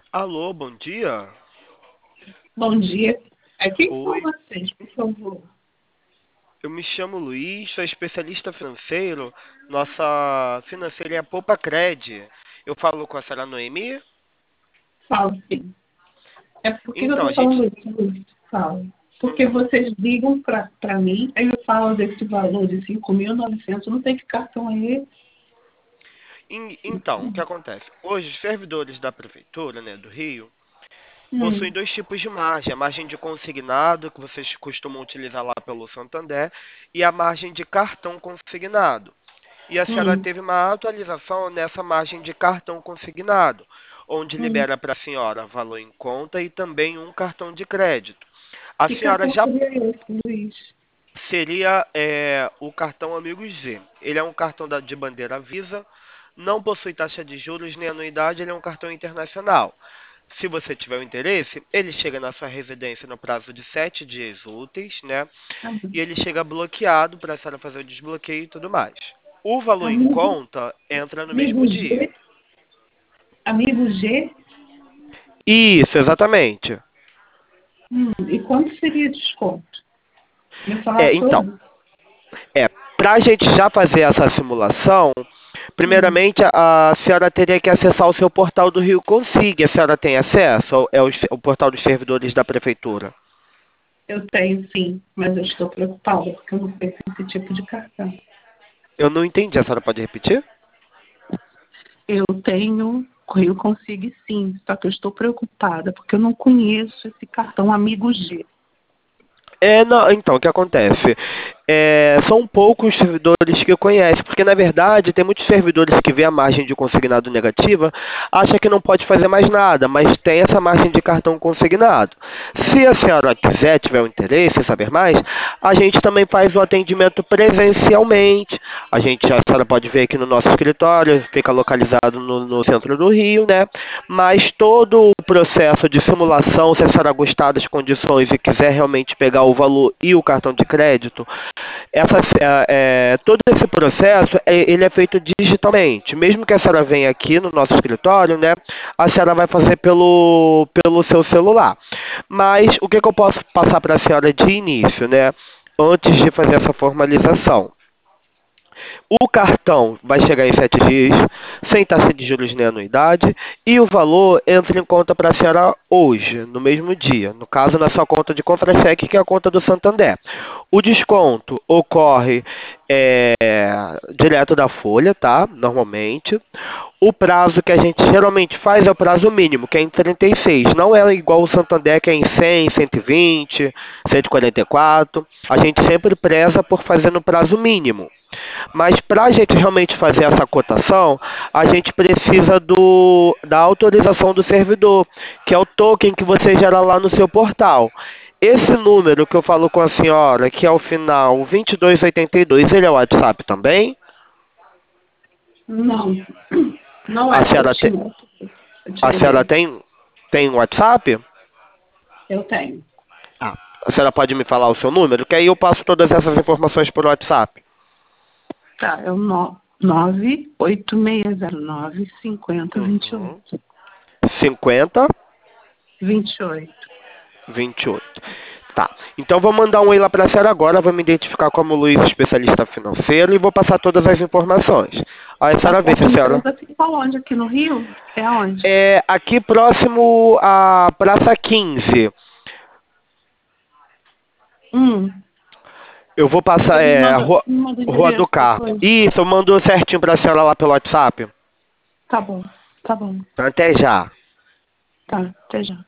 Alô, bom dia. Bom dia. Quem são Oi, vocês, por favor? eu me chamo Luiz, sou especialista financeiro. Nossa financeira é a Poupa Cred. Eu falo com a senhora Noemi? Fala, sim. Por que eu Então, a estou falando gente. isso, Luiz? Fala. Porque Uhum. vocês ligam para mim, aí eu falo desse valor de 5.900. Não sei que cartão é esse. Então, o que acontece? Hoje, os servidores da prefeitura, né, do Rio, possuem Hum, dois tipos de margem: a margem de consignado, que vocês costumam utilizar lá pelo Santander, e a margem de cartão consignado. E a senhora hum, teve uma atualização nessa margem de cartão consignado, onde hum. libera para a senhora valor em conta e também um cartão de crédito. A Que senhora cartão já seria esse, Luiz? seria o cartão Amigos Z. Ele é um cartão de bandeira Visa, não possui taxa de juros nem anuidade, ele é um cartão internacional. Se você tiver o interesse, ele chega na sua residência no prazo de 7 dias úteis, né? Ah, E ele chega bloqueado para a senhora fazer o desbloqueio e tudo mais. O valor em Amigo, conta entra no mesmo amigo dia. G? Amigo G? Isso, exatamente. E quanto seria desconto? Me É, falar então, todo? para a gente já fazer essa simulação, Hum, primeiramente a senhora teria que acessar o seu portal do Rio Consig. A senhora tem acesso? É o portal dos servidores da prefeitura. eu tenho sim, mas eu estou preocupada porque eu não sei esse tipo de cartão. Eu não entendi, a senhora pode repetir? Eu tenho, eu consigo sim, só que eu estou preocupada porque eu não conheço esse cartão Amigo G. Não, então, o que acontece? São poucos servidores que eu conheço, porque na verdade tem muitos servidores que vê a margem de consignado negativa, acha que não pode fazer mais nada, mas tem essa margem de cartão consignado. Se a senhora quiser, tiver o interesse em saber mais, a gente também faz o atendimento presencialmente. A senhora pode ver aqui no nosso escritório, fica localizado no centro do Rio, né? Mas todo o processo de simulação, se a senhora gostar das condições e quiser realmente pegar o valor e o cartão de crédito, todo esse processo ele é feito digitalmente. Mesmo que a senhora venha aqui no nosso escritório, né, a senhora vai fazer pelo seu celular. Mas o que eu posso passar para a senhora de início, né, antes de fazer essa formalização? O cartão vai chegar em 7 dias, sem taxa de juros nem anuidade, e o valor entra em conta para a senhora hoje, no mesmo dia. No caso, na sua conta de contra-cheque, que é a conta do Santander. O desconto ocorre é, direto da folha, tá? Normalmente. O prazo que a gente geralmente faz é o prazo mínimo, que é em 36. Não é igual o Santander, que é em 100, 120, 144. A gente sempre preza por fazer no prazo mínimo. Mas para a gente realmente fazer essa cotação, a gente precisa da autorização do servidor, que é o token que você gera lá no seu portal. Esse número que eu falo com a senhora, que é o final 2282, ele é o WhatsApp também? Não, não A é que eu senhora, te, tinha. Eu a tirei senhora dele. tem WhatsApp? Eu tenho. Ah, a senhora pode me falar o seu número? Que aí eu passo todas essas informações por WhatsApp. Tá, é o 98609 Uhum. 5028. 50 28. 28. Tá. Então vou mandar um e-mail lá para a senhora agora, vou me identificar como Luiz, especialista financeiro, e vou passar todas as informações. Aí a senhora vê A se sua a senhora. empresa fica onde? Aqui no Rio? É onde? É aqui próximo à Praça 15. Hum. Eu vou passar, Depois me manda o Rua do endereço Carmo. depois. Isso, eu mando certinho para a senhora lá pelo WhatsApp. Tá bom, tá bom. Até já. Tá, até já.